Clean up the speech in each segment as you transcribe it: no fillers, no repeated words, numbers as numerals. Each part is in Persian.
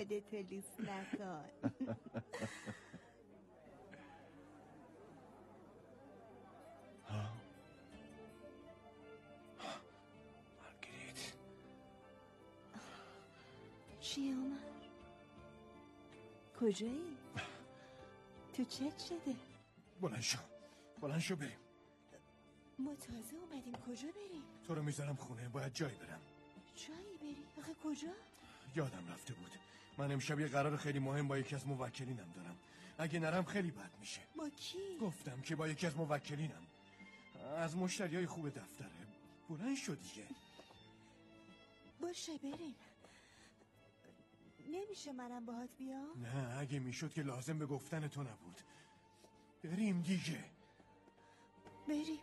خودتو لیس نکن. مارگریت چی عمر؟ کجایی؟ تو چت شده؟ بلند شو بریم. ما تازه اومدیم، کجا بریم؟ تو رو میذارم خونه، باید جایی برم. جایی بری؟ آخه کجا؟ یادم رفته بود من امشب یه قرار خیلی مهم با یکی از موکلینم دارم. اگه نرم خیلی بد میشه. با کی؟ گفتم که با یکی از موکلینم، از مشتریای خوب دفتره. بلند شو دیگه. باشه بریم. نمیشه منم باهات بیام؟ نه اگه میشد که لازم به گفتن تو نبود. بریم دیگه. بریم.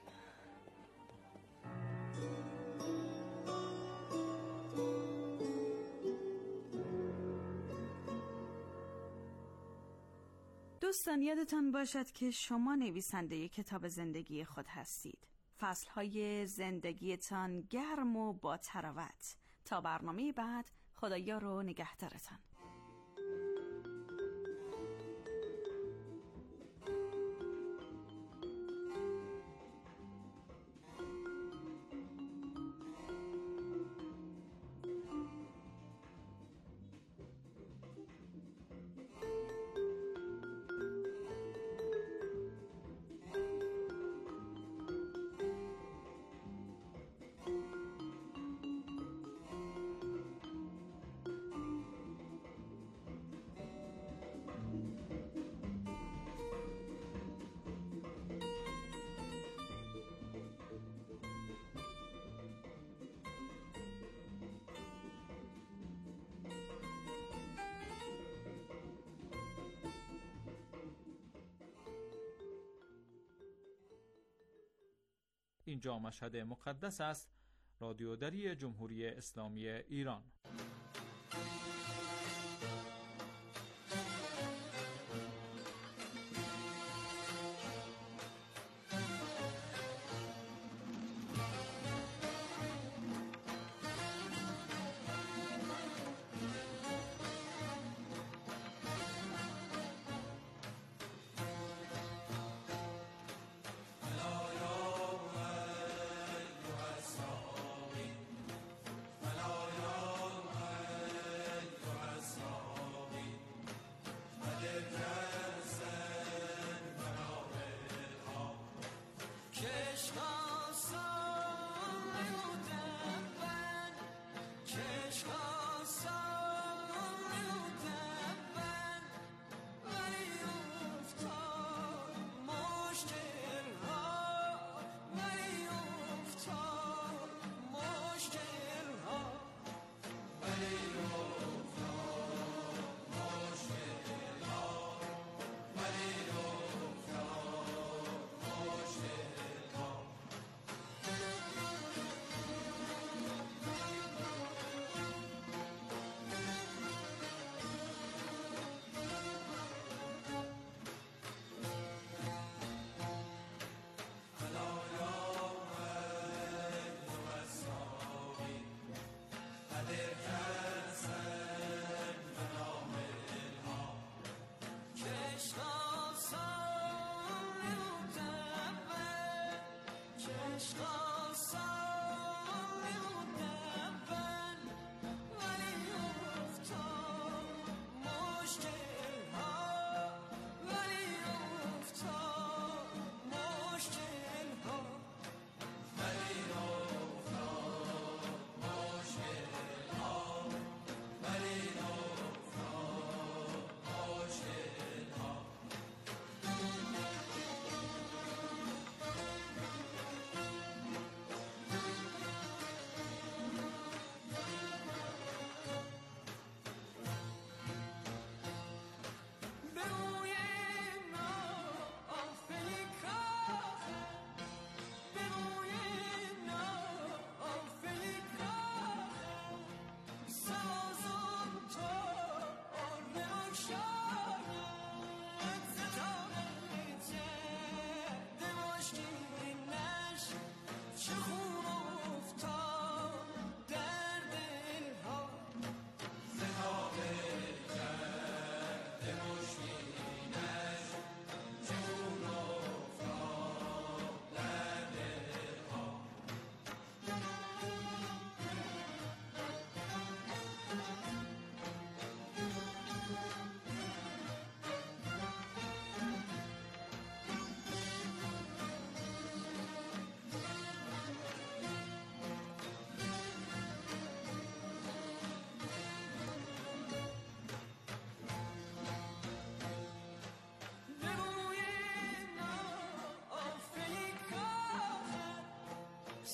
دوستان یادتان باشد که شما نویسنده کتاب زندگی خود هستید. فصلهای زندگیتان گرم و با تراوت. تا برنامه بعد، خدایا رو نگهدارتان. اینجا مشهد مقدس است، رادیوداری جمهوری اسلامی ایران.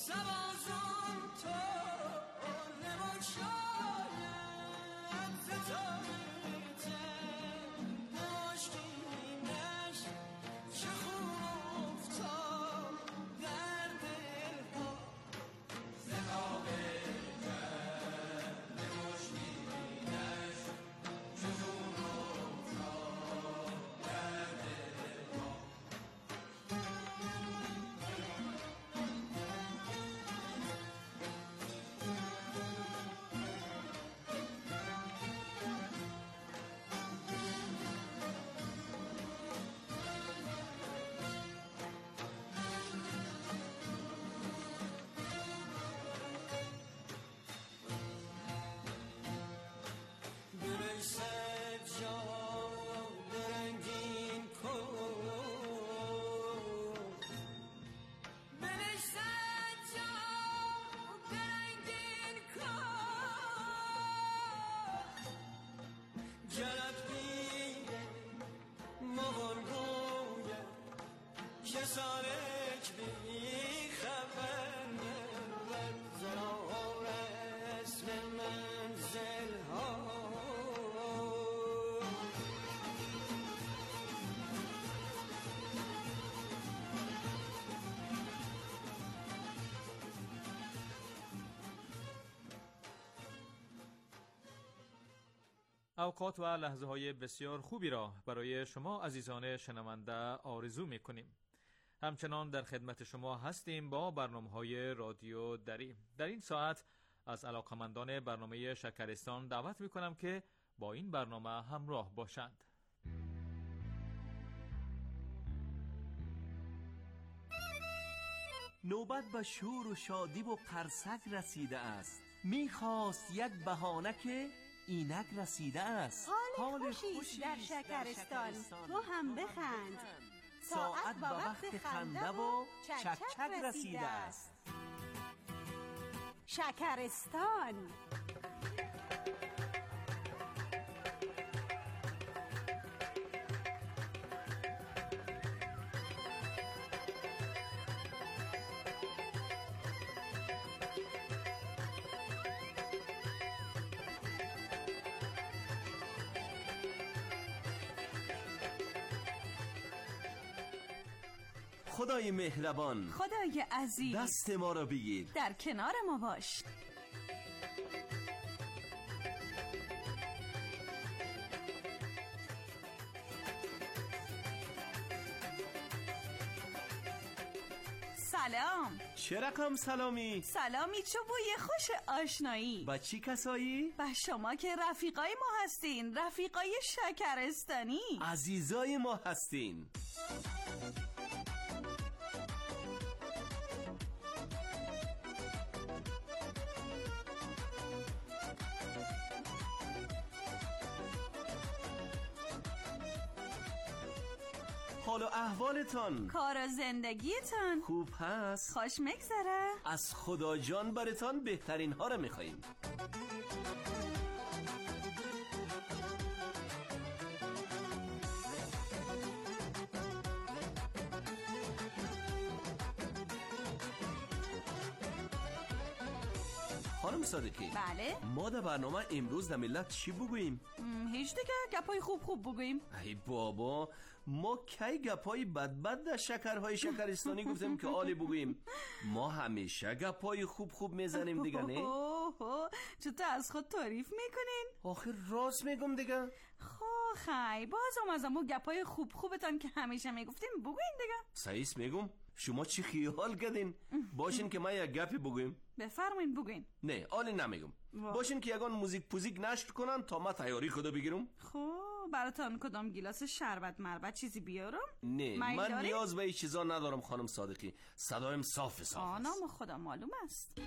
اوقات و لحظه های بسیار خوبی را برای شما عزیزان شنونده آرزو می کنیم. همچنان در خدمت شما هستیم با برنامه‌های رادیو دری. در این ساعت از علاقمندان برنامه شکرستان دعوت می کنم که با این برنامه همراه باشند. نوبت به شور و شادی و قرصک رسیده است. میخواست یک بهانه که اینک رسیده است. حال خوشی در شکرستان، تو هم بخند. ساعت به وقت خنده و چک چک رسیده است. شکرستان. خدای مهربان، خدای عزیز، دست ما را بگیر، در کنار ما باش. سلام. چه رقم سلامی؟ سلامی چو بوی خوش آشنایی. با چی کسایی؟ با شما که رفیقای ما هستین، رفیقای شکرستانی. عزیزای ما هستین. حال و احوالتان، کار و زندگیتان خوب هست؟ خوش میگذره؟ از خدا جان برتان بهترین ها را میخواییم. خانم صادقی، بله؟ ما در برنامه امروز در ملت چی بگوییم؟ هیچ دیگه گپای خوب بگوییم. ای بابا، ما کی گپای بد در شکرهای شکرستانی گفتیم که آلی بگوییم؟ ما همیشه گپای خوب میزنیم دیگه، نه؟ چطور از خود تعریف میکنین؟ آخه راست میگم دیگه. خی بازم از امو گپای خوبتان که همیشه میگفتیم بگوین دیگه. صحیح میگم. شما چی خیال کردین؟ باشین که ما یک گپی بگویم. بفرمایین بگوین. نه آلی نمیگم. باشین که یگان موزیک پوزیک نشر کنن تا ما تیاری خدا بگیرم. براتون کدام گیلاس شربت مربت چیزی بیارم؟ نه من نیاز به این چیزا ندارم خانم صادقی. صدایم صاف است. نام خدا معلوم است.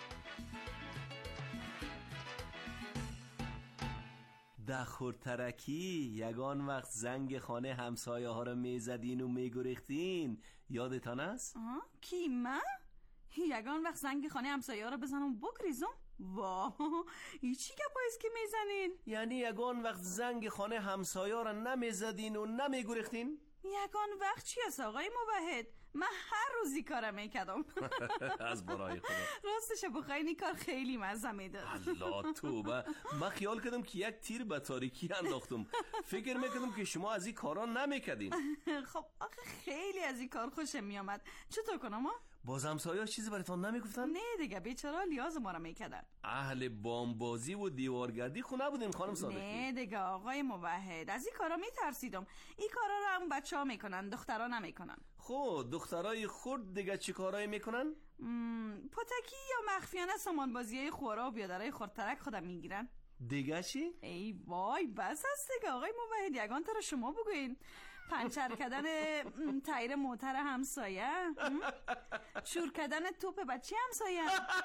دخور ترکی یگان وقت زنگ خانه همسایه ها رو میزدین و میگریختین، یادتان است؟ کی من؟ یگان وقت زنگ خانه همسایه ها رو بزنم بگریزم؟ واه، این چی گپایست که میزنین؟ یعنی یگان وقت زنگ خانه همسایه ها رو نمیزدین و نمیگریختین؟ یگان وقت چی است آقای موحد؟ من هر روزی کارم میکردم. از برای خدا. راستش بخوای این کار خیلی مزه میداد. الله توبه، من خیال کردم که یک تیر به تاریکی انداختم. فکر میکردم که شما از این کارا نمیکردین. خب آخه خیلی از این کار خوشم میامد. چطور کنم؟ باز همسایه‌ها چیزی براتون نمیگفتن؟ نه دیگه، بیچاره لیاز ما رو میکردن. اهل بامبازی و دیوارگردی خو نبودین خانم صادقی؟ نه دیگه آقای موحد، از این کارا میترسیدم. این کارا رو هم بچه‌ها میکنن، دخترها نمیکنن. خب دخترای خرد دیگه چی کارایی میکنن؟ پتکی یا مخفیانه سامان بازیای خورا و بیادرای خردترک خودم میگیرن. دیگه چی؟ ای وای بس است دیگه آقای موحد، یگان تر شما بگوین. پنچر کردن تایر موتر همسایه، شور کردن توپ بچه همسایه،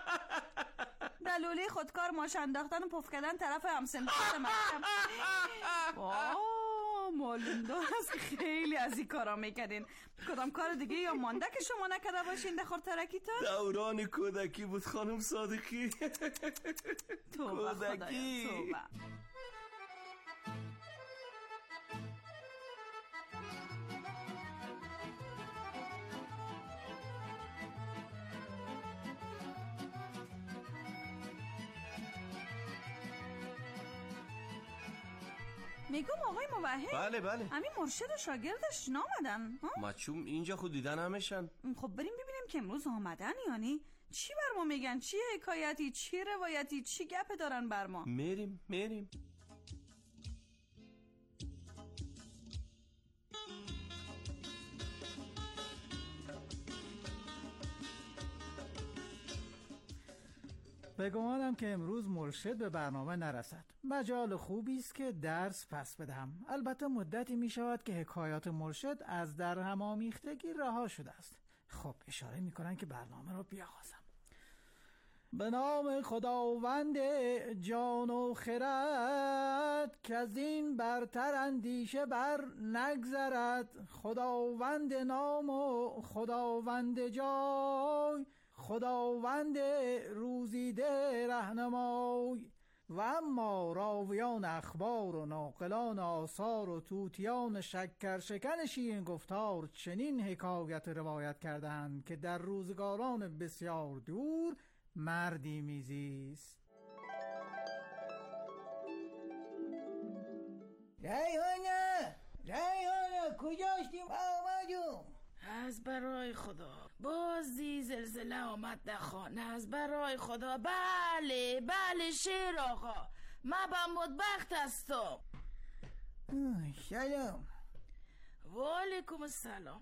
دلوله خودکار ماش انداختن و پف کردن طرف همسنخوت مردم. معلوم دارست خیلی از این کارا میکردین. کدام کار دیگه یا مانده که شما نکرده باشین در خردترکیتون؟ دوران کودکی بود خانم صادقی. توبه خدایا توبه. میگم آقای موحد، بله همین مرشد و شاگردش نامدن؟ مچوم اینجا خود دیدن همشن. خب بریم ببینیم که امروز آمدن. یعنی چی بر ما میگن؟ چی حکایتی، چی روایتی، چی گپ دارن بر ما؟ میریم. بگمانم که امروز مرشد به برنامه نرسد. مجال خوبی است که درس پس بدهم. البته مدتی می شود که حکایات مرشد از در هم آمیختگی رها شده است. خب اشاره می کنن که برنامه رو بیاغازم. به نام خداوند جان و خرد، که از این برتر اندیشه بر نگذرد. خداوند نام و خداوند جای، خداوند روزیده رهنمای. و اما راویان اخبار و ناقلان آثار و توتیان شکر شکن شیرین گفتار چنین حکایت روایت کردند که در روزگاران بسیار دور مردی میزیست. ریحانه کجاشتیم؟ آمدیم. از برای خدا بازی زلزله آمد در خانه. از برای خدا. بله شیر آقا، من با مطبخت هستم. سلام. و علیکم السلام.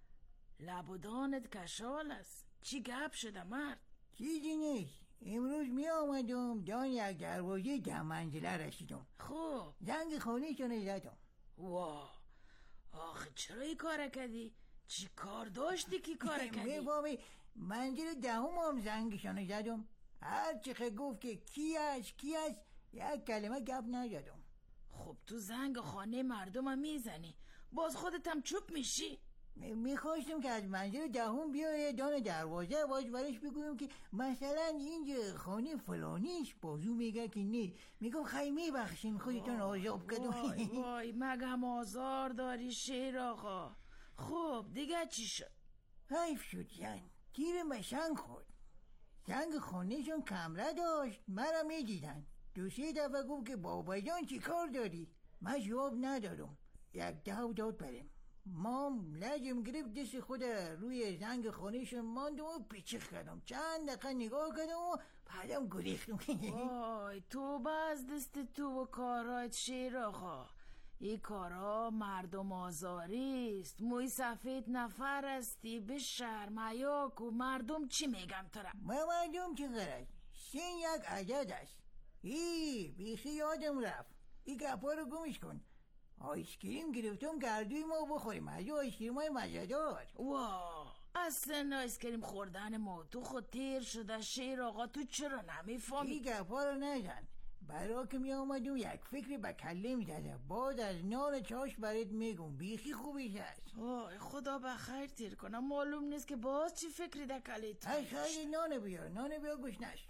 لبودانت کشال است. چی گپ شده مرد؟ چیزی نیست. امروز می آمدم دان یک دروازه 10 منزله رسیدم. خوب. زنگ خانه شونه زدم. واه، آخه چرا این کار کردی؟ چی کار داشتی که کار کردی؟ میفهمی منزل 10 هم زنگشانه زدم. هر چی گفت که کی است یک کلمه گپ نزدم. خب تو زنگ خانه مردم هم میزنی، باز خودت هم چوب میشی. میخواستم که از منزل 10 بیای دان دروازه باز برش بگویم که مثلا اینجا خانه فلانیش. بازو میگه که نه. میگم خیلی میبخشین خودتون آزاب کردم. وای مگم آزار داری شیر آقا. خب دیگه چی شد؟ حیف شد زن تیر مشنگ خورد. زنگ خانهشون کمره داشت، مرا میدیدن. 2-3 دفعه گفت که بابا جان چی کار داری؟ من جواب ندادم. 10 داد بریم. مام لجم گرفت دست خود روی زنگ خانهشون ماندم و پیچیخ کردم. چند دقیقه نگاه کردم و بعدم گریختم. وای تو از دست تو و کارات شیر آقا. این کارا مردم آزاری است. موی سفید نفر هستی، به شرم حیا کو. مردم چی میگم تره؟ مردم چی غرض؟ سن یک عدد است. بیخی یادم رفت. این گپا رو گمش کن. آیسکریم گرفتم گردوی ما بخوریم. از آیسکریم های مزه‌دار. واه، از سن آیسکریم خوردن ما تو خود تیر شده شیر آقا. تو چرا نمیفهمی؟ این گپا رو نزن. برا که می آمدم یک فکر به کله می زده. بعد از نان چاش برات میگم. بیخی خوبیش هست. وای خدا بخیر تیر کنم. معلوم نیست که باز چی فکری در کله تو. خیلی نان بیار گوش نشتم.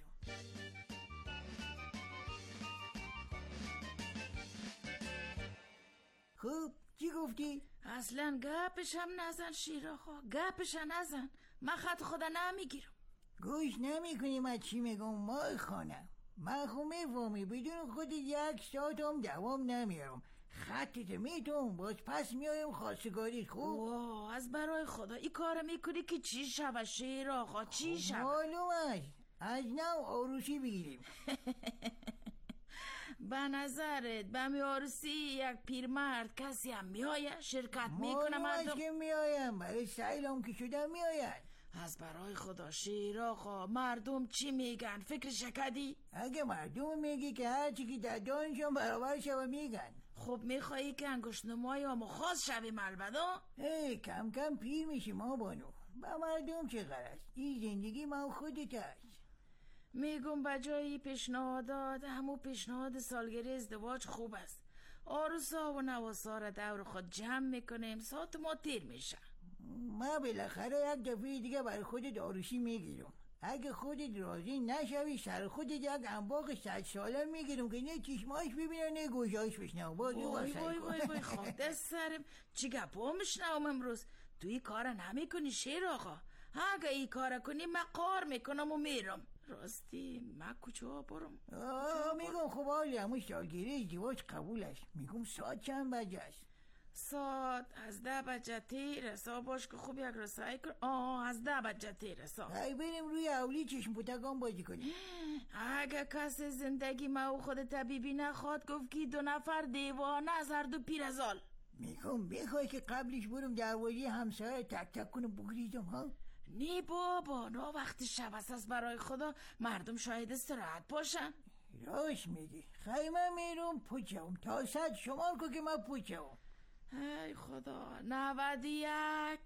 خوب چی گفتی؟ اصلا گپشم نزن شیر آقا، گپشم نزن. من خط خدا نمیگیرم. گوش نمیکنی من چی میگم مای خانم؟ من خو میفهمی بدون خود 1 ساعت هم دوام نمیارم. خطت میتون باز پس میایم خواستگاریت. خوب واه از برای خدا این کار میکنی که چی شود شیر آقا؟ چی شود؟ معلوم است از نو عروسی بگیریم. به نظرت به می عروسی یک پیرمرد کسی هم میآید شرکت میکنه؟ معلوم است که میایم، برای سیلم که شدم میاید. از برای خدا شیر آقا مردم چی میگن؟ فکر شکدی؟ اگه مردم میگی که هرچی که در دانشون برابر شوه میگن. خب میخوایی که انگشت نمای هم خاص شویم البته؟ کم کم پیر میشی ما بانو. با مردم چه غرض؟ این زندگی ما خودت است. میگم بجایی پیشنهادات همون پیشنهاد سالگرد ازدواج خوب است. عروسا و نواسا را دور خود جمع میکنیم، ساعت ما تیر میشه. ما بالاخره یک دفعه دیگه برای خودت عروسی میگیرم. اگه خودت راضی نشوی سر خودت یک انباق 100 ساله میگیرم که نه چشماش ببینه نه گوشاش بشنو. وای خود دست سرم چی گپا میشنوم امروز؟ توی کار نمیکنی شیر آقا؟ اگه این کار کنی من قار میکنم و میرم. راستی من کجا برم؟ میگم خب حالی همون سالگیری ازدواج قبول است. میگم ساعت چند بجه است؟ ساعت از 10 بجه تیرسا. باش که خوب یک رسایی کن. از 10 بجه تیرسا. ای بریم روی اولی چشم پوتگان بازی کنیم. اگه کسی زندگی ما و خود طبیبی نخواد گفت که 2 نفر دیوانه از هر دو پیرزال. میگم بخوای که قبلش برم دروازه همسایه تک تک کنم بگریزم ها؟ نی بابا نه وقتی شب است برای خدا مردم شاید استراحت باشن. راست میگی. خیمه میرم پوچم تا 100 شمار که من پوچم. ای خدا 91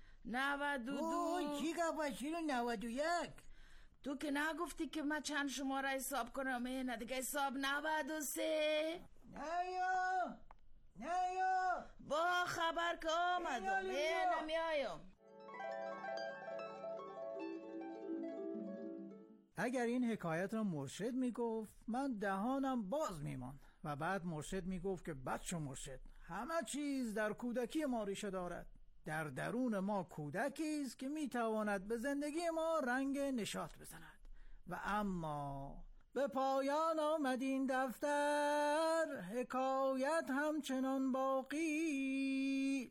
92 چی گفتی رو 91؟ تو که نگفتی که من چند شماره حساب کنم؟ نه دیگه حساب 93. نه یا با خبر که آمدم نمیایم. اگر این حکایت را مرشد میگفت من دهانم باز میمان و بعد مرشد میگفت که بچه مرشد همه چیز در کودکی ما ریشه دارد. در درون ما کودکی است که میتواند به زندگی ما رنگ نشاط بزند و اما به پایان آمد این دفتر، حکایت همچنان باقی.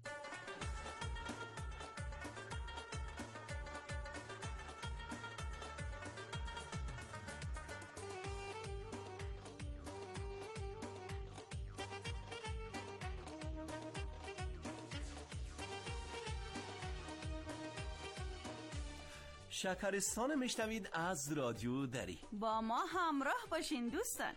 شکرستان میشنوید از رادیو دری. با ما همراه باشین دوستان.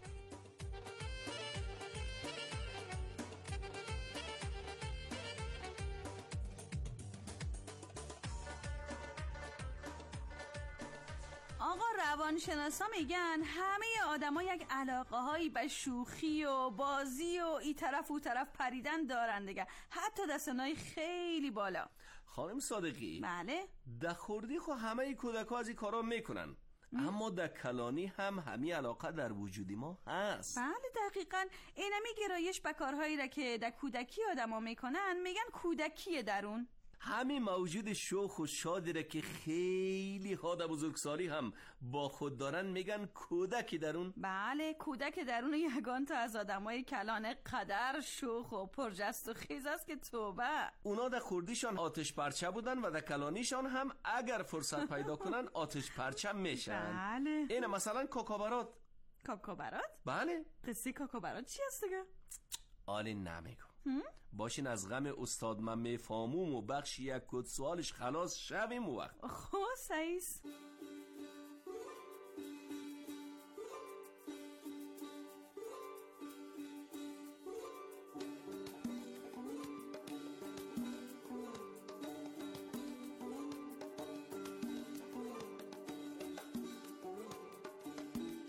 آقا روانشناسا میگن همه آدما یک علاقه هایی به شوخی و بازی و ای طرف او طرف پریدن دارن دیگه، حتی دستانای خیلی بالا. خانم صادقی بله در خردی خو همه کودکا از این کارا میکنن، اما در کلانی هم همین علاقه در وجودی ما هست. بله دقیقاً. اینمی گرایش به کارهایی را که در کودکی آدما میکنن میگن کودکی درون. همین موجود شوخ و شادی را که خیلی ها در بزرگسالی هم با خود دارن میگن کودکی درون. بله کودک درون یگان تا از آدمای کلان قدر شوخ و پرجست و خیز است که توبه. اونا در خردیشان آتش پرچه بودن و در کلانیشان هم اگر فرصت پیدا کنن آتش پرچه میشن. بله اینه مثلا کوکوبرات. کوکوبرات؟ بله. قصه کوکوبرات چی است دیگه؟ آلی نمیگم. باشین از غم استاد من میفهموم و بخش یک کد سوالش خلاص شویم و وقت. خب سعیس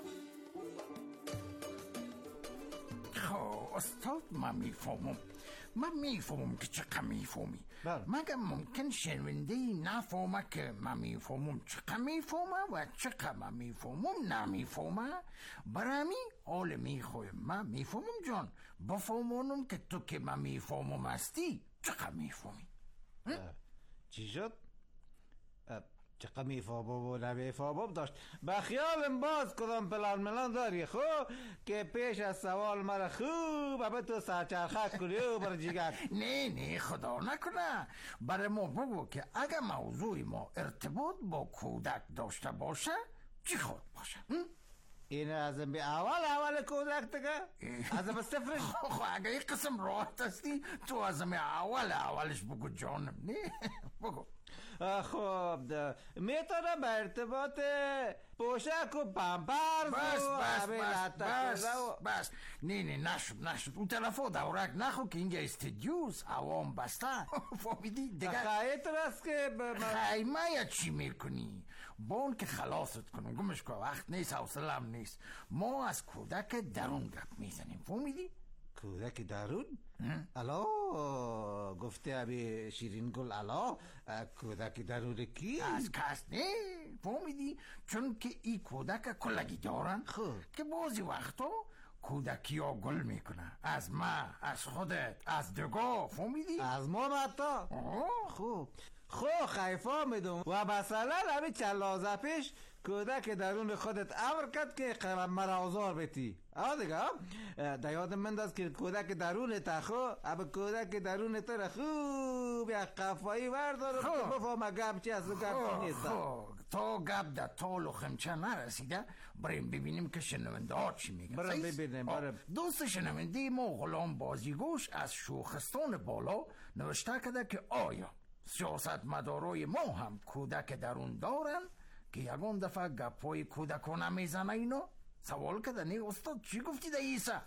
استاد من میفهمم. من میفهمم که چقدر میفهمی مگه ممکن شنونده نفهمه که من میفهمم چقدر میفهمه و چقدر من میفهمم نمیفهمه؟ برمی حال میخوایم من میفهمم جان بفهمونم که تو که من میفهمم هستی چقدر میفهمی. چی شد؟ چقدر میفهمم و نمیفهمم داشت به خیالم باز کدام پلان ملان داری خب که پیش از سوال مرا خوب به تو سرچرخک کنی و بر جیگر. نه خدا نکنه برای ما بگو که اگه موضوع ما ارتباط با کودک داشته باشه چی خود باشه؟ این از به اول کودک دیگه از به صفرش. خب اگه این قسم راحت هستی تو از اولش بگو جانم. نه بگو. خب میتونه به ارتباط پوشک و پمپرز بس نه نشد اون طرفا دورک نخو که اینجا استدیوز هوام بسته فهمیدی دیگه خیلی است که خیمه یا چی میکنی با اون که خلاصت کنم گمش که وقت نیست حوصله‌ام نیست ما از کودک درون گپ میزنیم فهمیدی؟ کودک درون؟ الا گفته ابی شیرین گل الا کودک درون کی؟ از کس نه فهمیدی؟ چون که این کودک کلگی دارن که بعضی وقتا کودکی ها گل میکنه از ما از خودت از دگاه فهمیدی؟ از ما متا خوب خیفا میدون و مثلا همین چند لحظه پیش کودک درون خودت امر کرد که مرا آزار بتی دیگه در یادم منداز که کودک درون تخو اب کودک درون تر خوب یک قفایی وردار بفهم گپ چی از گپ نیست تا گپ در طول و خمچه نرسیده بریم ببینیم که شنونده ها چی میگن. بریم ببینیم. دوست شنونده ما غلام بازیگوش از شوخستان بالا نوشته کرده که آیا سیاست مدارای ما هم کودک درون دارن که یکون دفعه گپای کودکانه میزنه اینو؟ سوال کرده نه استاد چی گفتی ده ایسا؟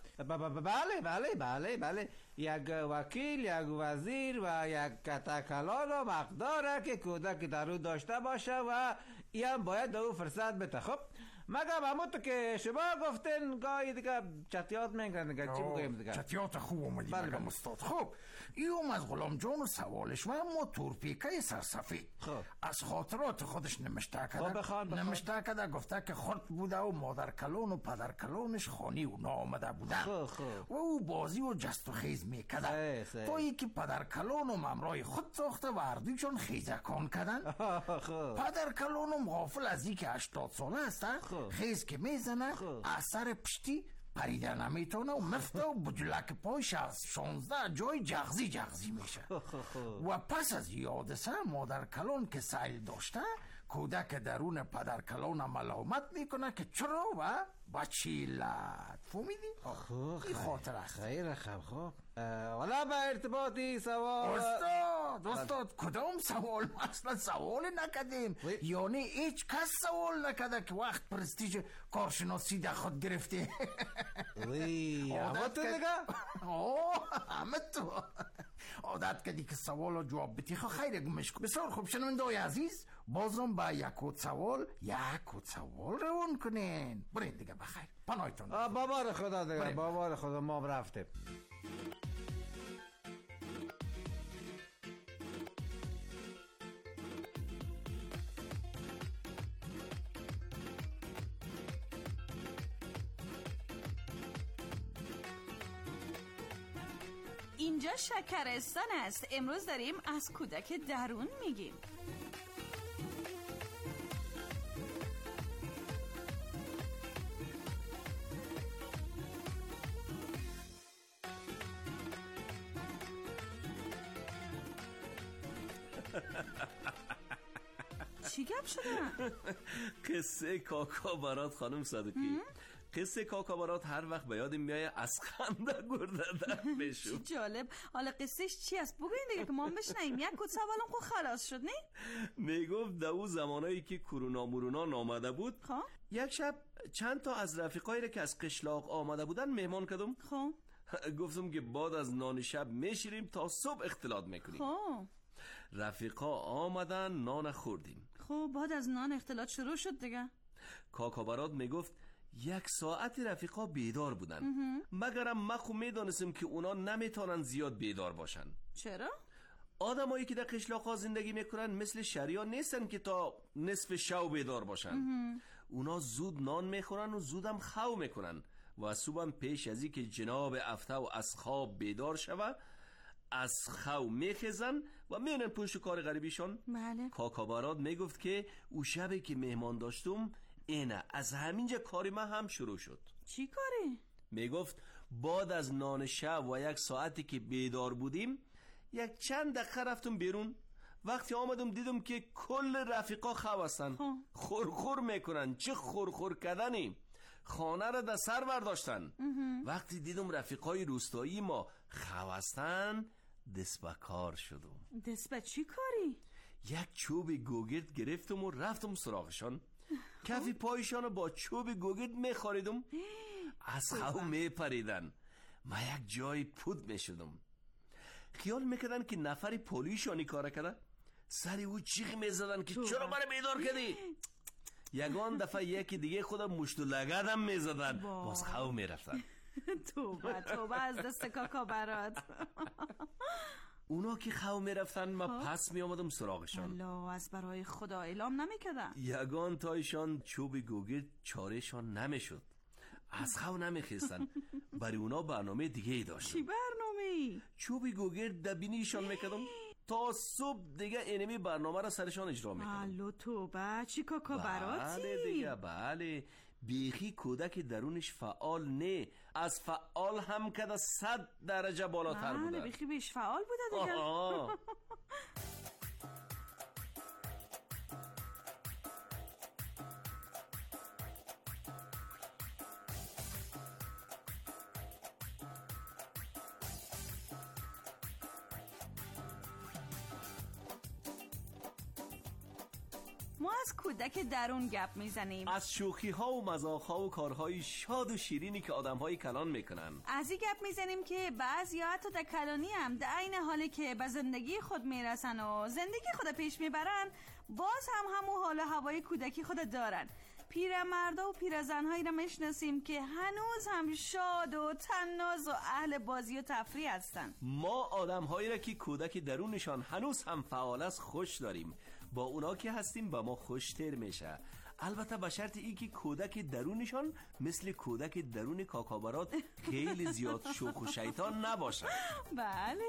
بله یک وکیل یک وزیر و یک کتکلان و مقداره که کودک درون داشته باشه و این باید دو فرصت بده. خب مگه همونطور که شما گفتین گاهی دیگه چتیات میگن دیگه چی بگویم دیگه چتیات خوب اومدی مگه استاد. خب ایوم از غلام جان و سوالش و اما تورپیکه سرسفید از خاطرات خودش نمشته کرده گفته که خرد بوده و مادر کلون و پدر کلونش خانی و نامده بودن و او بازی و جست و خیز میکده تا ای که پدر کلون و ممرای خود ساخته و اردویشون خیزکان کردن. پدر کلون غافل از ای که 80 ساله هسته خیز که میزنه اثر پشتی پریده نمیتونه و مفته و بجلک پایش از 16 جای جغزی میشه و پس از یادسه مادر کلون که سیل داشته کودک درون پدر کلون ملامت میکنه که چرا و بچیلت فهمیدی؟ این خاطر است. خیلی خوب ولی به ارتباطی سوال استاد کدام سوال؟ اصلا سوال نکدیم یعنی هیچ کس سوال نکده که وقت پرستیج کارشناسی در خود گرفته. همه تو دیگه؟ همه تو عادت کردی که سوال و جواب بتی خیلی گمش کن. بسیار خوب شنونده‌های عزیز بازم با یک سوال روان کنین. برین دیگه بخیر پناهتون. بابار خدا دیگه بابار خدا ما رفتیم. اینجا شکرستان است. امروز داریم از کودک درون میگیم. چی گپ شده؟ قصه کاکا برات خانم صادقی. قصه کاکا برات هر وقت به یاد میایه از خنده گردده بشو. جالب. حالا قصهش چی است؟ بگوین دیگه که ما بشنیم. یک کد سوالم خود خلاص شد نه؟ میگفت در اون زمانایی که کرونا مورونا نامده بود یک شب چند تا از رفیقایی که از قشلاق آمده بودن مهمان کردم. گفتم که بعد از نان شب میشیریم تا صبح اختلاط میکنیم. رفیقا آمدن نان خوردیم. بعد از نان اختلاط شروع شد دیگه. کاکا برات میگفت 1 ساعت رفیقا بیدار بودن. مگرم ما خو میدانستم که اونا نمیتونن زیاد بیدار باشن. چرا؟ آدمایی که در قشلاق‌ها زندگی میکنن مثل شریان نیستن که تا نصف شب بیدار باشن. اونا زود نان میخورن و زودم خو میکنن و صبحم پیش از این که جناب افتاو از خواب بیدار شوه از خو میخزن و میرن پشت کار غریبیشان. بله. کاکا برات میگفت که او شبی که مهمان داشتم اینه از همینجا کاری من هم شروع شد. چی کاری؟ میگفت بعد از نان شب و 1 ساعتی که بیدار بودیم یک چند دقیقه رفتم بیرون. وقتی آمدم دیدم که کل رفیقا خو هستن، خورخور میکنن. چه خورخور کردنی، خانه را در سر برداشتن. وقتی دیدم رفیقای روستایی ما خو هستن دست به کار شدم. دست به چی کاری؟ 1 چوب گوگرد گرفتم و رفتم سراغشان. کف پایشان رو با چوب گوگرد میخاریدم. از خو میپریدن. ما یک جای پود میشدم. خیال میکردن که نفری پولیشانی کار کرده. سری او چیخ میزدن که چرا برای بیدار کردی. یگان دفعه یکی دیگه خودم مشت و لگدم میزدن. باز خو میرفتن. توبه از دست کاکا برات. اونا که خو میرفتن ما پس میامدم سراغشان. الله، از برای خدا اعلام نمیکردن. یگان تایشان چوب گوگرد چارهشان نمیشد. از خو نمیخیستن. برای اونا برنامه دیگه ای داشتن. چی برنامه؟ چوب گوگرد دبینیشان میکردم تا صبح دیگه اینمی برنامه را سرشان اجرا میکردم. الو توبه، چی کاکا براتی؟ بله دیگه، بله. بیخی کودک درونش فعال نه، از فعال هم که 100 درجه بالاتر بوده. بله بیخی بیش فعال بوده دیگه. ما از کودک درون گپ میزنیم، از شوخی ها و مزاح ها و کارهای شاد و شیرینی که آدم های کلان میکنن. از این گپ میزنیم که بعضی ها حتی در کلانی هم در عین حالی که به زندگی خود میرسن و زندگی خود پیش میبرن باز هم همون حال و هوای کودکی خود دارن. پیرمردا و پیرزنهایی را میشناسیم که هنوز هم شاد و طناز و اهل بازی و تفریح هستن. ما آدم‌هایی را که کودک درونشان هنوز هم فعال است خوش داریم. با اونا که هستیم با ما خوشتر میشه. البته به شرط ای که کودک درونشان مثل کودک درون کاکابرات خیلی زیاد شوخ و شیطان نباشه. بله.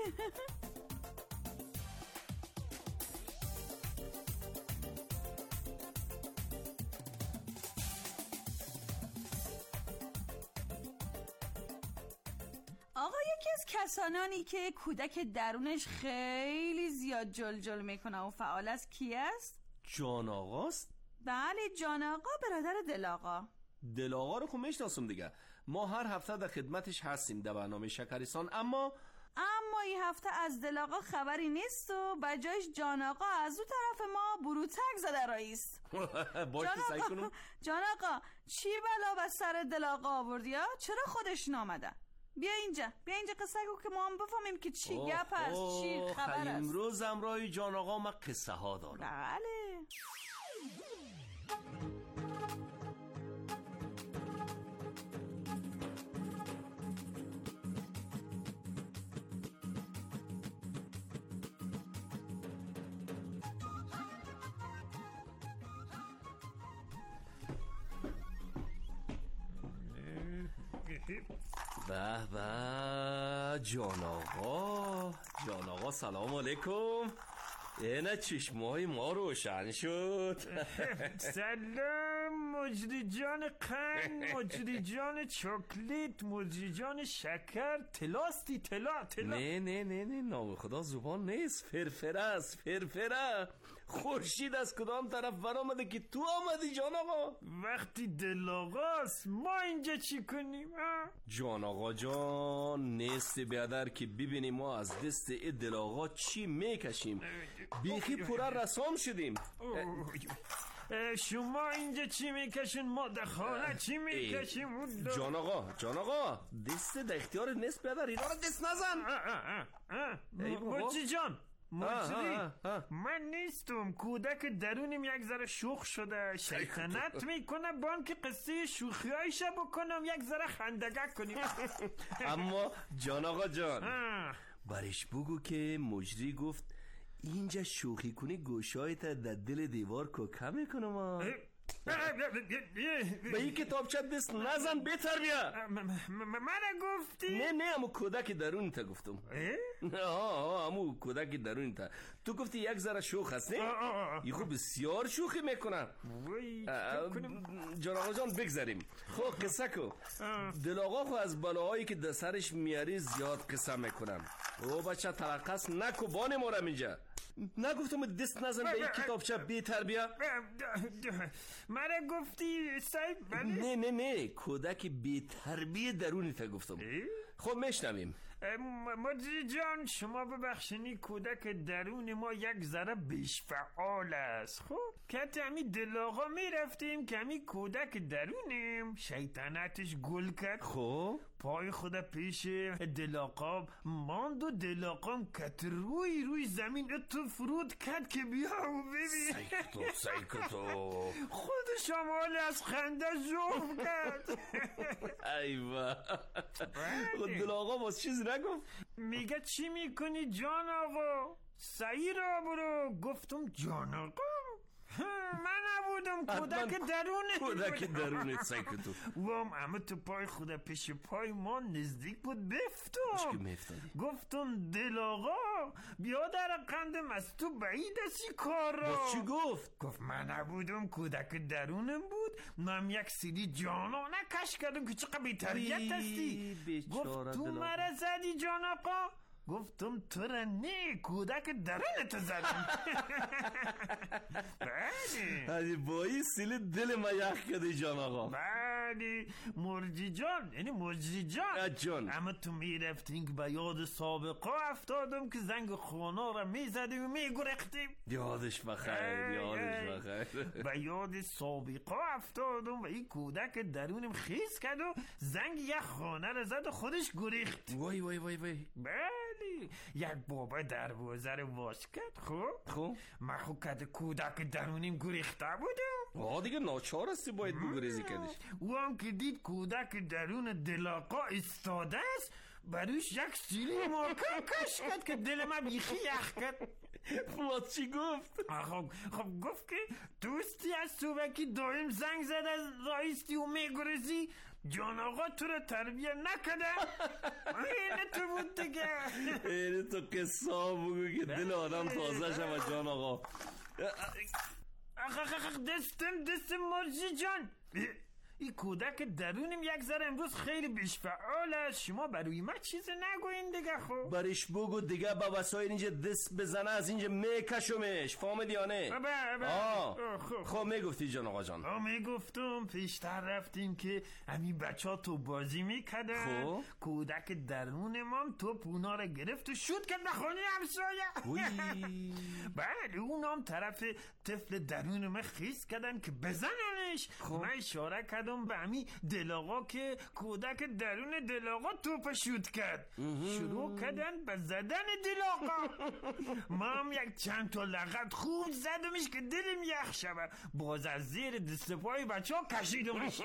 آقا یکی از کسانانی که کودک درونش خیلی زیاد جلجل میکنه و فعال است کی است؟ جان آقاست؟ بله جان آقا، برادر دل آقا. دل آقا رو خب میشناسم دیگه. ما هر هفته در خدمتش هستیم در برنامه شکرستان. اما این هفته از دل آقا خبری نیست و بجایش جان آقا از او طرف ما بروتک زده رئیس. باشه سعی کنم. جان آقا چی بلا به سر دل آقا آوردی ها؟ چرا خودش نامده؟ بیا اینجا قصه گو که ما هم بفهمیم که چی گپ است، چی خبر است. امروز امرای جان آقا ما قصه ها دارم. بله. به به جان آقا سلام علیکم. اینه چشمای ما روشن شد. سلام مجری جان قند، مجری جان چاکلیت، مجری جان شکر. تلاستی تلا. نه نام خدا زبان نیست، فرفره است، فرفره. خورشید از کدام طرف برآمده که تو آمدی جان آقا؟ وقتی دل آقاست ما اینجا چی کنیم؟ جان آقا جان نیست بیادر که ببینیم ما از دست دل آقا چی میکشیم. بیخی پورا رسام شدیم. شما اینجا چی میکشین؟ ما در خانه چی میکشیم؟ جان آقا دست در اختیار نیست بیادر، اینا رو دست نزن. مجری جان مجری من نیستم. کودک درونم یک ذره شوخ شده، شیطنت میکنه بان که قصه شوخی هایشه بکنم یک ذره خندگک کنیم. اما جان آقا جان برش بگو که مجری گفت اینجا شوخی کنی گوشایت در دل دیوار کوکه میکنم. به این کتابچه دست نزن بهتر بیا. من گفتی؟ نه امو کودک درونی تا گفتم. امو کودک درونی تا. تو گفتی یک ذره شوخ هست نه؟ این خوب بسیار شوخی میکنم. جان آقا جان بگذاریم. خب قصه کو. دل آقا خو از بلاهایی که در سرش میاری زیاد قصه میکنم. او بچه ترقص نکو بانه مارم اینجا. نگفتم دست نزن به این کتابچه بی تربیه. من گفتی سایب؟ نه کودک بی تربیه درونی تا گفتم. خب میشنویم. مجری جان شما ببخشینی کودک درون ما یک ذره بیش فعال است. خب که همی دل آقا میرفتیم که همی کودک درونیم شیطنتش گل کرد. خب پای خود پیش دل آقا ماند و دل آقا کت روی زمین تو فرود کرد که بیا و ببین. سیکتو خود شمال از خنده جوف کرد. ایوه خود دل آقا باز چیز نگفت؟ میگه چی میکنی جان آقا؟ سعی را برو. گفتم جان آقا من نبودم کودک درونه. کودک درونه سیکتو وام اما تو پای خود پیش پای ما نزدیک بود بفتم. گفتم دل آقا بیا در قندم از تو بعید است کار را. باز چی گفت؟ گفت من نبودم کودک درونم بود. من یک سیدی جانانه کش کردم که چقدر بی‌تربیت هستی. گفت تو مرا زدی جان آقا؟ گفتم تو را نه کودک درونت زدم. بله بایی سیل دل ما یخ کردی جان آقا. بله مرجی جان یعنی مجری جان. اما تو میرفتین که به یاد سابقه افتادم که زنگ خانه را میزدیم و میگرختیم. یادش بخیر. به یاد سابقه افتادم و این کودک درونم خیز کرد و زنگ یک خانه را زد و خودش گریخت. وای بله یک بابا دروازه رو باز کرد. خب من خود کده کودک درونیم گریخته بودم. دیگه ناچار هستی باید بگریزی کدش. او هم که دید کودک درون دل آقا استاده است بروش یک سیلی محکم کش کرد که دل من بیخی یخ کرد. باز چی گفت؟ خب گفت که دوستی از تو وکی دایم زنگ زد از رایستی و میگریزی. جان آقا تو رو تربیه نکده. اینه تو بود دیگه. اینه تو قصه بگو که دل آدم تازه شد جان آقا. دستم مرجی جان. این کودک درونم یک ذره امروز خیلی بیش فعال است. شما برای ما چیز نگوین دیگه. خب برش بگو دیگه با وسایل اینجا دست بزنه از اینجا میکشمش. فهمیدی یا نه؟ خب میگفتی جان آقا جان؟ میگفتم پیشتر رفتیم که همین بچه ها تو بازی میکردن. کودک درون ما توپ اونا رو گرفت و شوت کرد نخونی همسایه. بله اونام طرف طفل درون ما خیز کردن که بزننش. من اشاره کردم به همی دل آقا که کودک درون دل آقا توپ شوت کرد. شروع کردن به زدن دل آقا. ما هم یک چند تا لغت خوب زدمش که دلم یخ شود. باز از زیر دست پای بچه ها کشیدمش.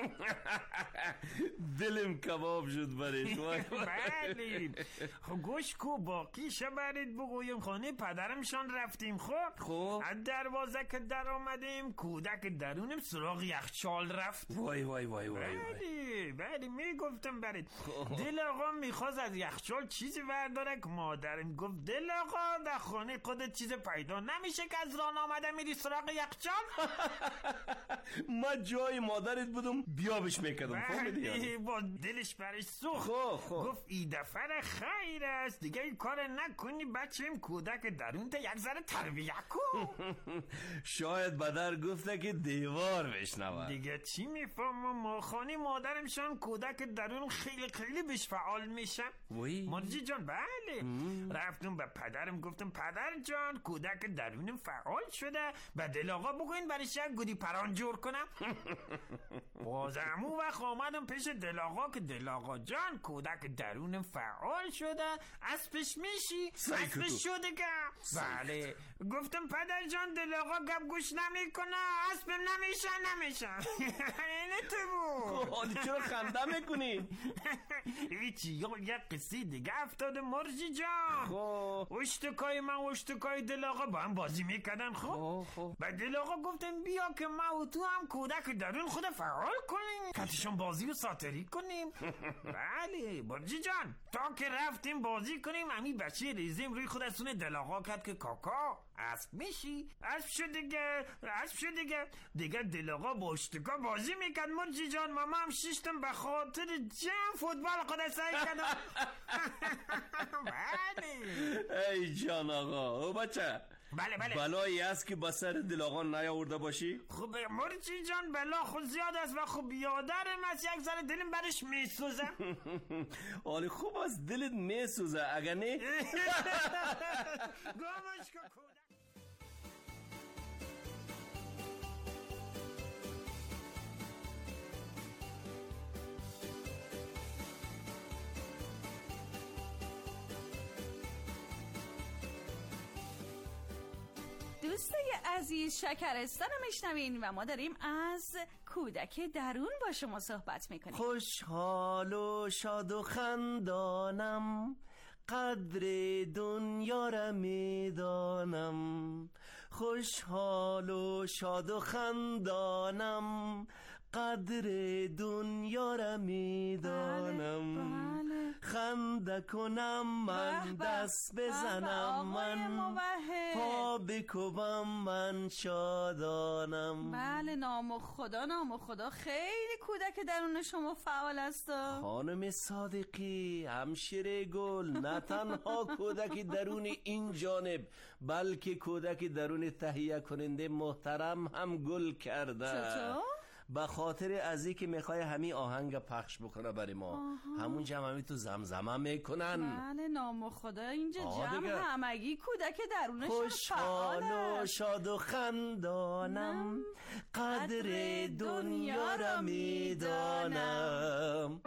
دلم کباب شد برش. بله خب گوش کو باقی شبرد بگویم خانه پدرمشان رفتیم. خب از دروازه که در آمدیم کودک درونم سراغ یخچال رفت. وای بله میگفتم برید. دل آقا میخواست از یخچال چیزی برداره که مادرم گفت دل آقا در خانه خودت چیز پیدا نمیشه که از راه آمده میری سراغ یخچال. من جای مادرت بودم بیابش میکردم. بله با دلش برش سوخت. گفت این دفعه خیر است دیگه این کار نکنی بچه‌م کودک درون تا یک ذره تربیه کن. شاید بدر گفته که دیوار بشنوه. دیگه چی میفهم شما ماخانی مادرمشان کودک درون خیلی خیلی بهش فعال میشن. مرجی جان بله. رفتم به پدرم گفتم پدر جان کودک درونم فعال شده، به دل آقا بگوین برایش یک گودی پران جور کنم. بازمو وقت آمدم پیش دل آقا که دل آقا جان کودک درونم فعال شده، اسبش میشی؟ اسبش شده که بله. گفتم پدر جان دل آقا گپ گوش نمیکنه، اسبم نمیشه. اینه تو بود. حالی چرا خنده میکنی؟ هیچی، یک قصه دیگه افتاده مرجی جان. اشتکای من و اشتکای دل آقا با هم بازی میکردن. به دل آقا گفتم بیا که ما و تو هم کودک درون خود فعال کنیم، کتشون بازی و ساتری کنیم. بله مرجی جان، تا که رفتیم بازی کنیم امی بچه ریزیم روی خود از دل آقا کرد که کاکا اسب میشی؟ اسب شد دیگه دل آقا با اشتکا بازی میکرد مرجی جان. ماما هم شیشتم به خاطر جمع فوتبال خود سعی کردم. بله ای جان آقا. او بچه بله بلایی است که با سر دل آقا نیاورده باشی؟ خب مرجی جان بلا خود زیاد است و خب یادرم از یک ذره دلم برش میسوزه. حالی خوب از دلت میسوزه اگر نه گامش که کودک. دوستای عزیز شکرستان رو میشنوین و ما داریم از کودک درون با شما صحبت میکنیم. خوشحال و شاد و خندانم، قدر دنیا را میدانم. خوشحال و شاد و خندانم، قدر دنیا را میدانم. خنده کنم من، دست بزنم من، پا بکوبم من شادانم. بله نام خدا خیلی کودک درون شما فعال است. خانم صادقی همشیره گل، نه تنها کودک درون این جانب بلکه کودک درون تهیه کننده محترم هم گل کرده. چطور؟ به خاطر ازی که میخوای همین آهنگ پخش بکنه برای ما. همون جمع تو زمزمه میکنن. بله نام خدا اینجا جمع همگی کودک درونش خوشحال و شاد و خندانم، قدر دنیا را میدانم.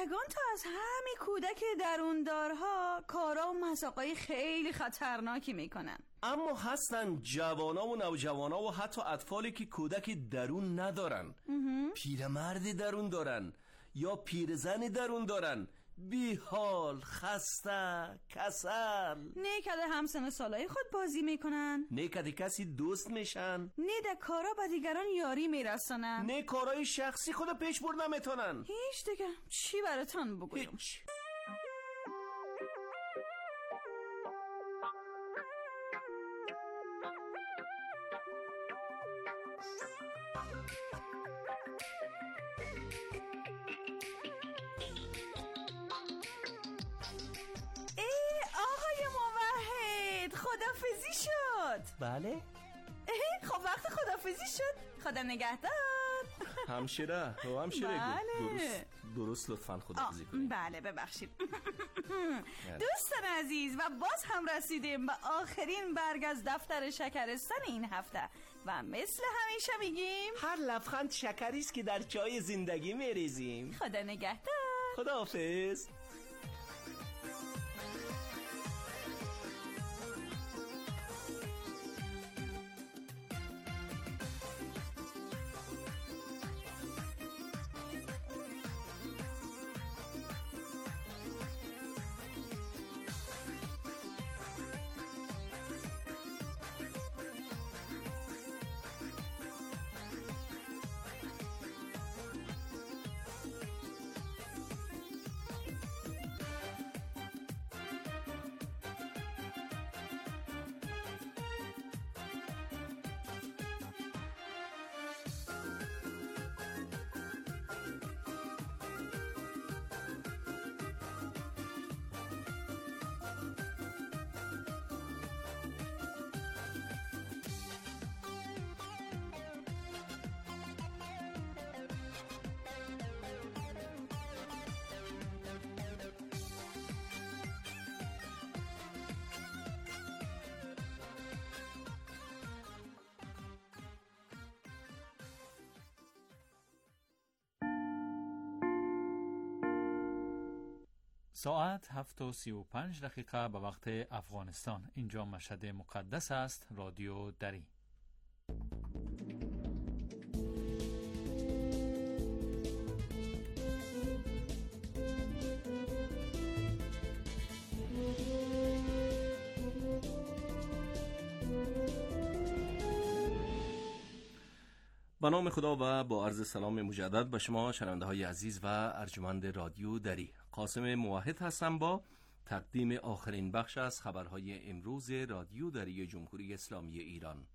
زندگان تا از همین کودک دروندارها کارا و مساقای خیلی خطرناکی میکنن. اما هستن جوانا و نوجوانا و حتی اطفالی که کودک درون ندارن، پیرمرد درون دارن یا پیرزن درون دارن، بیحال، خسته، کسل. نه کده همسن سالای خود بازی میکنن، نه کده کسی دوست میشن، نه ده کارا با دیگران یاری میرسونن، نه کارای شخصی خود پیش بر نمیتونن. هیچ دیگه چی براتون بگویم؟ هیچ. خدافزی شد. بله؟ خب وقت خدافزی شد. خدا نگهدار. همشیره بله. درست لطفاً خدافزی کنید. بله ببخشید. دوستان عزیز و باز هم رسیدیم به آخرین برگ از دفتر شکرستان این هفته و مثل همیشه میگیم هر لبخند شکری است که در چای زندگی میریزیم. خدا نگهدار. خداحافظ. ساعت 7:35 به وقت افغانستان. اینجا مشهد مقدس است. رادیو دری. به نام خدا و با عرض سلام مجدد به شما شنونده های عزیز و ارجمند رادیو دری. قاسم موحد هستم با تقدیم آخرین بخش از خبرهای امروز رادیو دری جمهوری اسلامی ایران.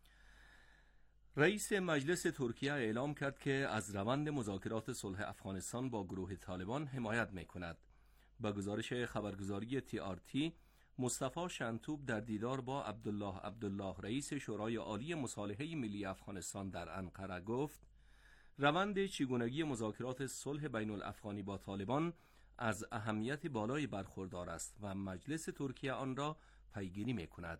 رئیس مجلس ترکیه اعلام کرد که از روند مذاکرات صلح افغانستان با گروه طالبان حمایت می‌کند. با گزارش خبرگزاری TRT، مصطفی شنتوب در دیدار با عبدالله رئیس شورای عالی مصالحه ملی افغانستان در انقره گفت روند چگونگی مذاکرات صلح بین الافغانی با طالبان از اهمیت بالای برخوردار است و مجلس ترکیه آن را پیگیری می‌کند.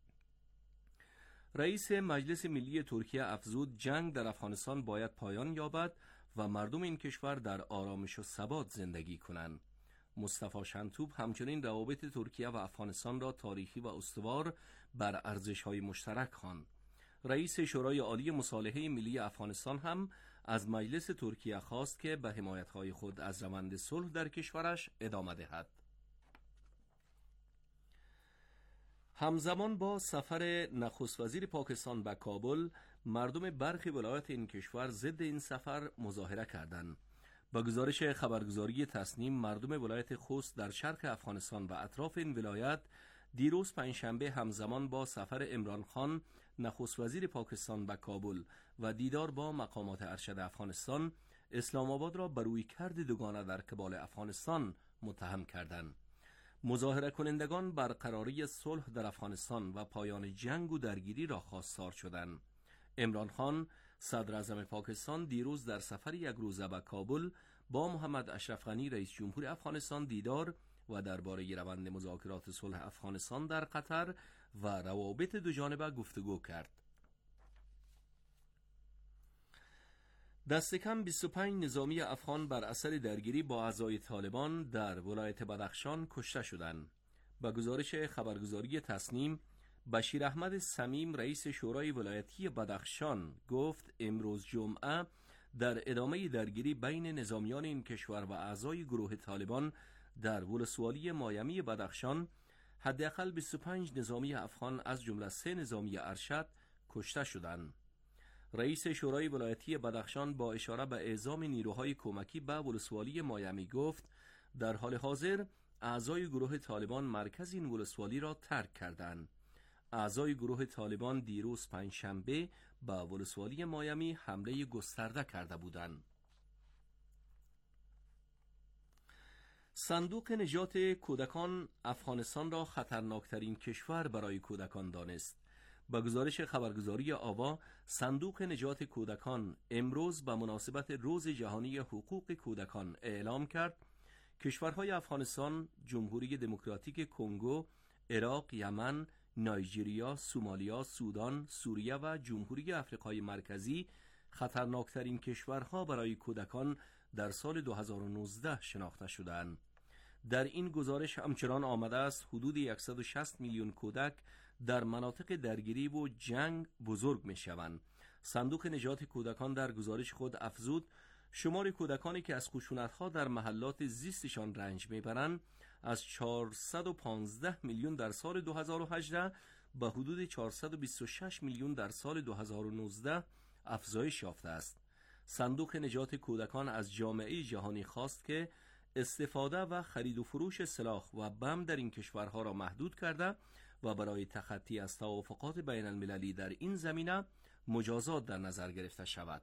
رئیس مجلس ملی ترکیه افزود جنگ در افغانستان باید پایان یابد و مردم این کشور در آرامش و ثبات زندگی کنند. مصطفی شنتوب همچنین روابط ترکیه و افغانستان را تاریخی و استوار بر ارزش‌های مشترک خواند. رئیس شورای عالی مصالحه ملی افغانستان هم از مجلس ترکیه خواست که به حمایت‌های خود از روند صلح در کشورش ادامه دهد. همزمان با سفر نخست وزیر پاکستان به کابل، مردم برخی ولایات این کشور ضد این سفر مظاهره کردند. با گزارش خبرگزاری تسنیم، مردم ولایت خوست در شرق افغانستان و اطراف این ولایت دیروز پنجشنبه همزمان با سفر عمران خان نخست وزیر پاکستان به کابل و دیدار با مقامات ارشد افغانستان، اسلام آباد را بر رویکرد دوگانه در قبال افغانستان متهم کردند. مظاهره کنندگان برقراری صلح در افغانستان و پایان جنگ و درگیری را خواستار شدند. عمران خان صدر اعظم پاکستان دیروز در سفر یک روزه به کابل با محمد اشرف غنی رئیس جمهور افغانستان دیدار و درباره روند مذاکرات صلح افغانستان در قطر و روابط دو جانبه گفتگو کرد. دست کم 25 نظامی افغان بر اثر درگیری با اعضای طالبان در ولایت بدخشان کشته شدند. با گزارش خبرگزاری تصنیم، بشیر احمد صمیم رئیس شورای ولایتی بدخشان گفت امروز جمعه در ادامه درگیری بین نظامیان این کشور و اعضای گروه طالبان در ولسوالی مایمی بدخشان حداقل 25 نظامی افغان از جمله 3 نظامی ارشد کشته شدند. رئیس شورای ولایتی بدخشان با اشاره به اعزام نیروهای کمکی به ولسوالی مایمی گفت در حال حاضر اعضای گروه طالبان مرکز این ولسوالی را ترک کردند. اعضای گروه طالبان دیروز پنجشنبه به ولسوالی مایمی حمله گسترده کرده بودند. صندوق نجات کودکان افغانستان را خطرناکترین کشور برای کودکان دانست. با گزارش خبرگزاری آوا، صندوق نجات کودکان امروز به مناسبت روز جهانی حقوق کودکان اعلام کرد کشورهای افغانستان، جمهوری دموکراتیک کنگو، عراق، یمن، نایجریا، سومالیا، سودان، سوریه و جمهوری آفریقای مرکزی خطرناکترین کشورها برای کودکان در سال 2019 شناخته شدند. در این گزارش همچنان آمده است حدود 160 میلیون کودک در مناطق درگیری و جنگ بزرگ می شوند. صندوق نجات کودکان در گزارش خود افزود شمار کودکانی که از خشونت‌ها در محلات زیستشان رنج می‌برند از 415 میلیون در سال 2018 به حدود 426 میلیون در سال 2019 افزایش یافته است. صندوق نجات کودکان از جامعه جهانی خواست که استفاده و خرید و فروش سلاح و بم در این کشورها را محدود کرده و برای تخطی از توافقات بین المللی در این زمینه مجازات در نظر گرفته شود.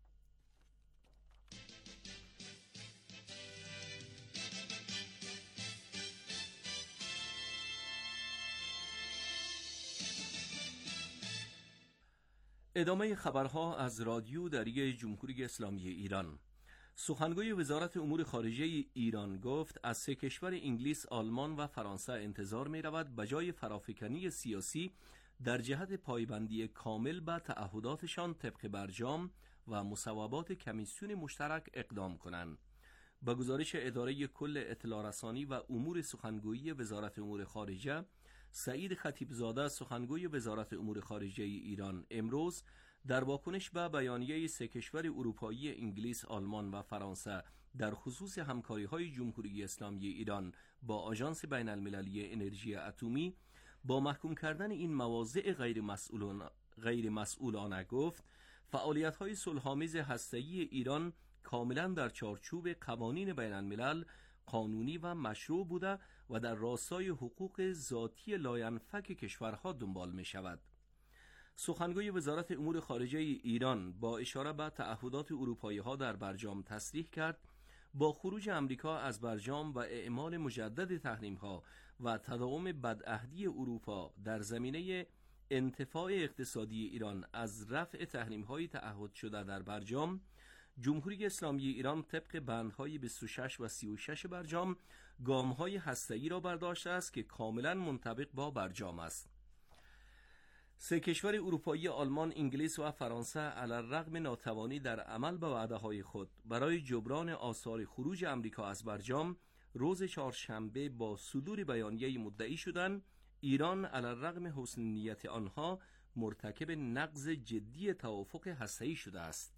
ادامه خبرها از رادیو دری جمهوری اسلامی ایران. سخنگوی وزارت امور خارجه ایران گفت از 3 کشور انگلیس، آلمان و فرانسه انتظار می رود بجای فرافکنی سیاسی در جهت پایبندی کامل به تعهداتشان طبق برجام و مصوبات کمیسیون مشترک اقدام کنند. با گزارش اداره کل اطلاع رسانی و امور سخنگویی وزارت امور خارجه، سعید خطیبزاده سخنگوی وزارت امور خارجه ایران امروز در واکنش به بیانیه 3 کشور اروپایی انگلیس، آلمان و فرانسه در خصوص همکاری‌های جمهوری اسلامی ایران با آژانس بین المللی انرژی اتمی با محکوم کردن این مواضع غیر مسئولانه گفت فعالیت‌های صلح‌آمیز هسته‌ای ایران کاملا در چارچوب قوانین بین الملل قانونی و مشروع بوده و در راستای حقوق ذاتی لاینفک کشورها دنبال می شود. سخنگوی وزارت امور خارجه ایران با اشاره به تعهدات اروپایی ها در برجام تصریح کرد با خروج امریکا از برجام و اعمال مجدد تحریم ها و تداوم بدعهدی اروپا در زمینه انتفاع اقتصادی ایران از رفع تحریم های تعهد شده در برجام، جمهوری اسلامی ایران طبق بندهای 26 و 36 برجام گام‌های هسته‌ای را برداشته است که کاملا منطبق با برجام است. 3 کشور اروپایی آلمان، انگلیس و فرانسه علی‌الرغم ناتوانی در عمل به وعده‌های خود برای جبران آثار خروج امریکا از برجام روز چهارشنبه با صدور بیانیه مدعی شدند ایران علی‌الرغم حسن نیت آنها مرتکب نقض جدی توافق هسته‌ای شده است.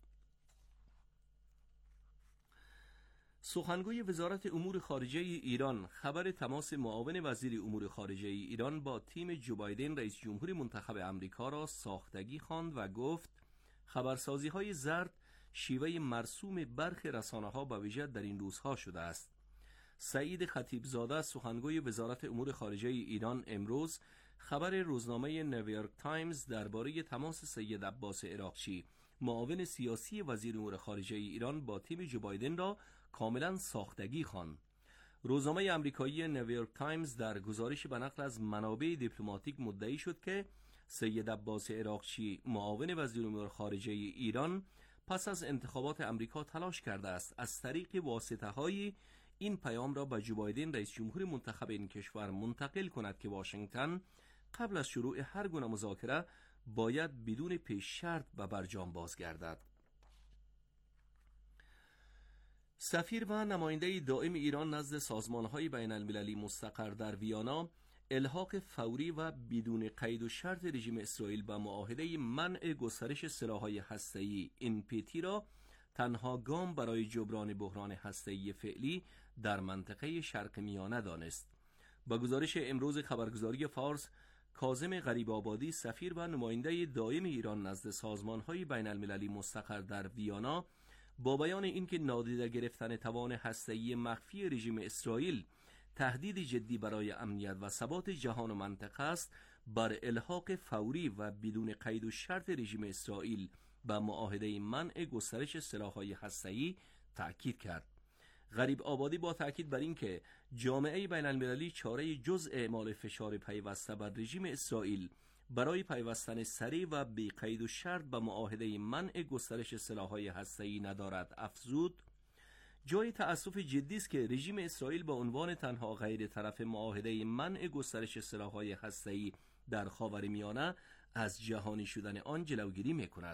سخنگوی وزارت امور خارجه ایران خبر تماس معاون وزیر امور خارجه ایران با تیم جو بایدن رئیس جمهور منتخب امریکا را ساختگی خواند و گفت خبرسازی‌های زرد شیوه مرسوم برخی رسانه‌ها به ویژه در این روزها شده است. سعید خطیبزاده سخنگوی وزارت امور خارجه ایران امروز خبر روزنامه نیویورک تایمز درباره تماس سید عباس عراقچی معاون سیاسی وزیر امور خارجه ایران با تیم جو بایدن را کاملا ساختگی خواند. روزنامه آمریکایی نیویورک تایمز در گزارش به نقل از منابع دیپلماتیک مدعی شد که سید عباس عراقچی معاون وزیر امور خارجه ایران پس از انتخابات امریکا تلاش کرده است از طریق واسطه‌های این پیام را به جو بایدن رئیس جمهور منتخب این کشور منتقل کند که واشنگتن قبل از شروع هر گونه مذاکره باید بدون پیش شرط به برجام بازگردد. سفیر و نماینده دائم ایران نزد سازمان‌های بین‌المللی مستقر در ویانا الحاق فوری و بدون قید و شرط رژیم اسرائیل به معاهده منع گسترش سلاح‌های هسته‌ای NPT را تنها گام برای جبران بحران هسته‌ای فعلی در منطقه شرق میانه دانست. با گزارش امروز خبرگزاری فارس، کاظم غریب‌آبادی سفیر و نماینده دائم ایران نزد سازمان‌های بین‌المللی مستقر در ویانا با بیان اینکه نادیده گرفتن توان هسته‌ای مخفی رژیم اسرائیل تهدید جدی برای امنیت و ثبات جهان و منطقه است، بر الحاق فوری و بدون قید و شرط رژیم اسرائیل به معاهده منع گسترش سلاح‌های هسته‌ای تأکید کرد. غریب‌آبادی با تأکید بر اینکه جامعه بین‌المللی چاره جز اعمال فشار پیوسته بر رژیم اسرائیل برای پیوستن سریع و بی قید و شرط به معاهده منع گسترش سلاح‌های هسته‌ای ندارد افزود: جای تأسف جدی است که رژیم اسرائیل با عنوان تنها غیر طرف معاهده منع گسترش سلاح‌های هسته‌ای در خاورمیانه از جهانی شدن آن جلوگیری می‌کند.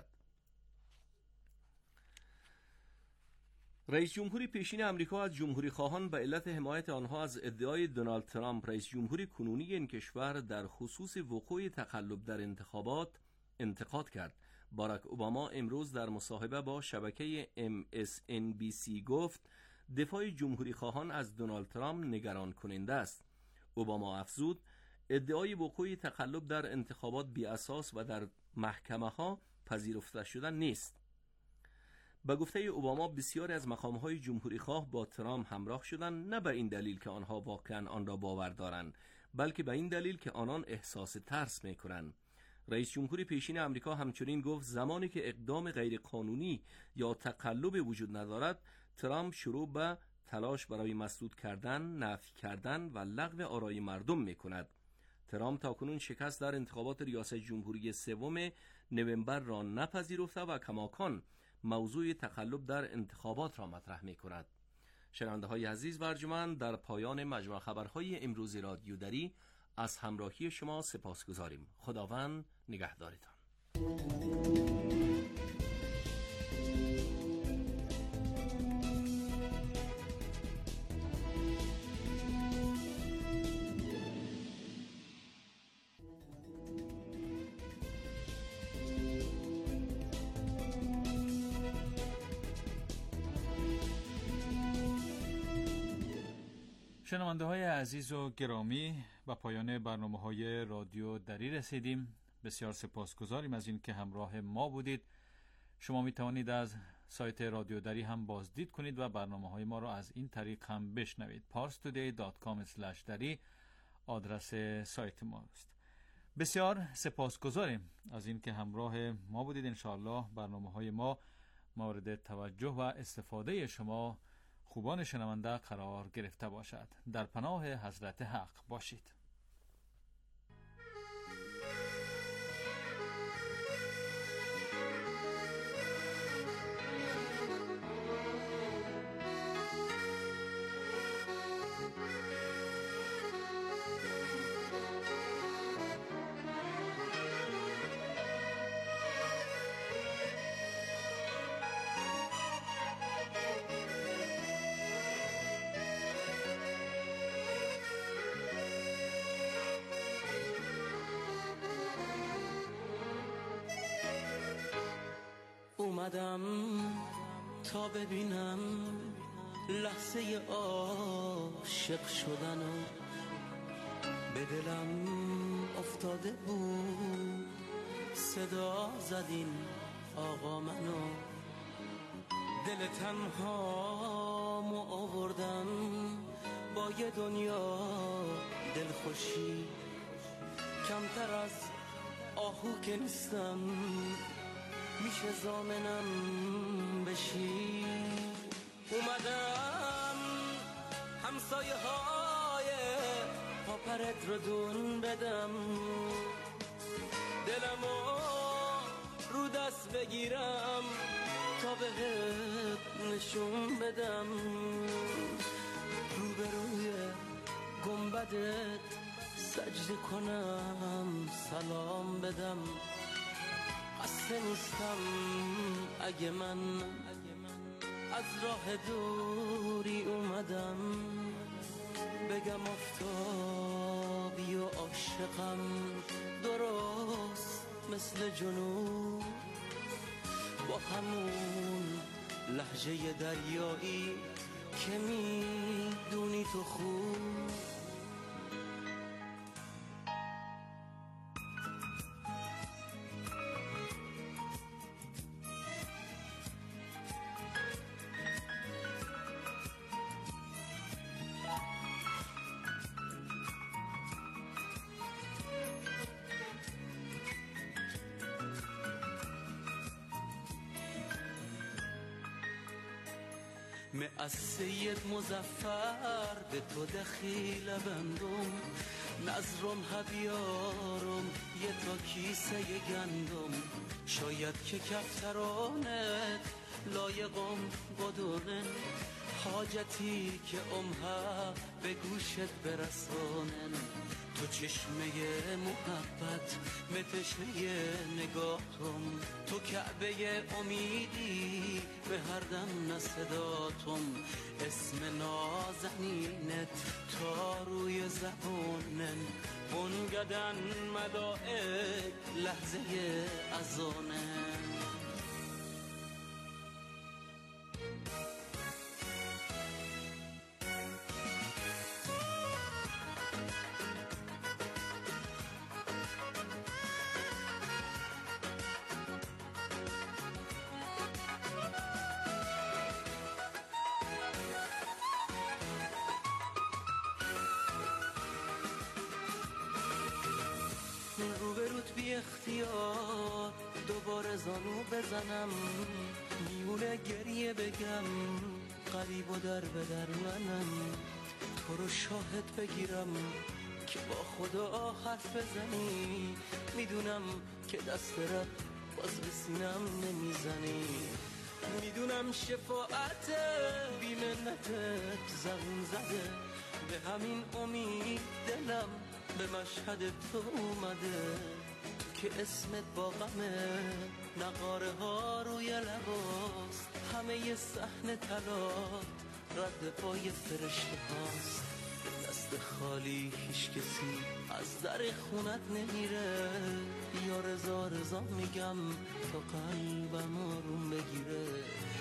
رئیس جمهوری پیشین آمریکا از جمهوری خواهان به علت حمایت آنها از ادعای دونالد ترامپ رئیس جمهوری کنونی این کشور در خصوص وقوع تقلب در انتخابات انتقاد کرد. باراک اوباما امروز در مصاحبه با شبکه MSNBC گفت دفاع جمهوری خواهان از دونالد ترامپ نگران کننده است. اوباما افزود ادعای وقوع تقلب در انتخابات بی اساس و در محکمه ها پذیرفته شده نیست. به گفته اوباما بسیاری از مقام‌های جمهوری خواه با ترامپ همراه شدند، نه به این دلیل که آنها واقعا آن را باور دارند، بلکه به این دلیل که آنان احساس ترس می‌کنند. رئیس جمهوری پیشین آمریکا همچنین گفت زمانی که اقدام غیرقانونی یا تقلب وجود ندارد، ترامپ شروع به تلاش برای مسدود کردن، نفی کردن و لغو آرای مردم می‌کند. ترامپ تاکنون شکست در انتخابات ریاست جمهوری 3 نوامبر را نپذیرفته و کماکان موضوع تقلب در انتخابات را مطرح می کند. شنونده های عزیز و ارجمند، در پایان مجموع خبرهای امروز رادیو دری از همراهی شما سپاسگزاریم. خداوند نگهدارتان. شنونده های عزیز و گرامی، به پایان برنامه های رادیو دری رسیدیم. بسیار سپاسگزاریم از این که همراه ما بودید. شما می توانید از سایت رادیو دری هم بازدید کنید و برنامه های ما را از این طریق هم بشنوید. parstoday.com/dari آدرس سایت ما است. بسیار سپاسگزاریم از این که همراه ما بودید. انشاءالله برنامه های ما مورد توجه و استفاده شما خوبان شنونده قرار گرفته باشد. در پناه حضرت حق باشید. اومدم تا ببینم لحظه عاشق شدنو، به دلم افتاده بود صدا زدین آقا منو، دل تنهامو آوردم با یه دنیا دلخوشی، کمتر از آهو که نیستم، میشه زامنم بشی. اومدم همسایه های پاپرت رو دون بدم، دلمو رو دست بگیرم تا بهت نشون بدم، روبروی گنبدت سجده کنم سلام بدم. خسته نیستم اگه من از راه دوری اومدم بگم آفتابی و عاشقم درست مثل جنوب با همون لهجه دریایی که میدونی تو خوب. از سید مظفر به تو دخیل بندم نظرم هبیارم یه تا کیسه گندم شاید که کفترانت لایقم بدونن حاجتی که امها به گوشت برسانن تو چشمه محبت متشنه نگاهتم تو کعبه امیدی به هر دم نصداتم اسم نازنینت تا روی زبونن بنگدن مدائک لحظه ازانن. روبروت بی اختیار دوباره زانو بزنم میونه گریه بگم قریب و در به در منم تو رو شاهد بگیرم که با خدا حرف بزنی میدونم که دست رد باز به سینم نمیزنی میدونم شفاعت بی منتت زبون زده به همین امید دلم به مشهد تو اومده تو که اسمت با غمه نقاره ها روی لباست همه ی صحن طلات رد پای فرشته هاست دست خالی هیچ کسی از در خونت نمیره یا رضا رضا میگم تا قلبم آروم بگیره